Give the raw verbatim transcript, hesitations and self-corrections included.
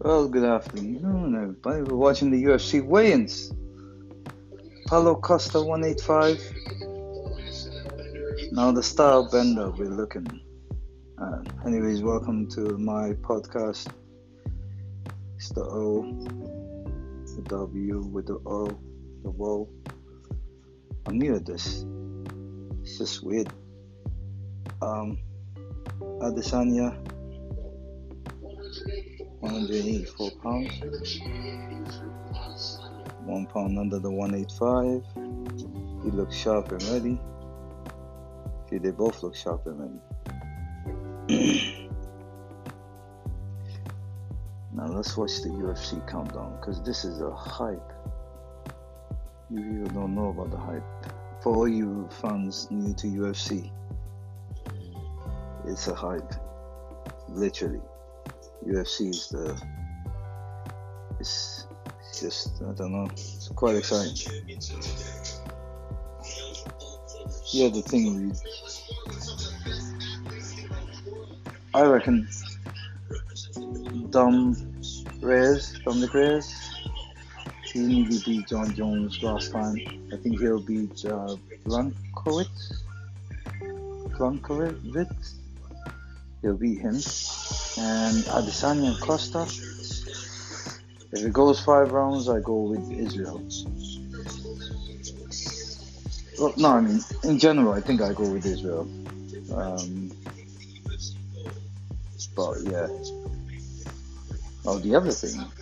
Well, good afternoon, everybody. We're watching the U F C weigh-ins. Paulo Costa one eighty-five. Now the style bender we're looking at. Anyways, welcome to my podcast. It's the O, the W with the O, the W. I'm new at this. It's just weird. Um, Adesanya, one hundred eighty-four pounds, one pound under the one eighty-five. He looks sharp and ready. See, they both look sharp and ready. Now let's watch the U F C countdown, because this is a hype. You even don't know about the hype. For all you fans new to U F C, it's a hype. Literally. U F C is the, it's just, I don't know, it's quite exciting. Yeah, the thing, I reckon Dom Reyes, Dominic Reyes, he nearly beat John Jones last time. I think he'll beat uh, Blankowitz, Blankowitz, he'll beat him. And Adesanya and Costa, if it goes five rounds, I go with Israel. Well, no, I mean, in general, I think I go with Israel. Um, but yeah. Oh, the other thing,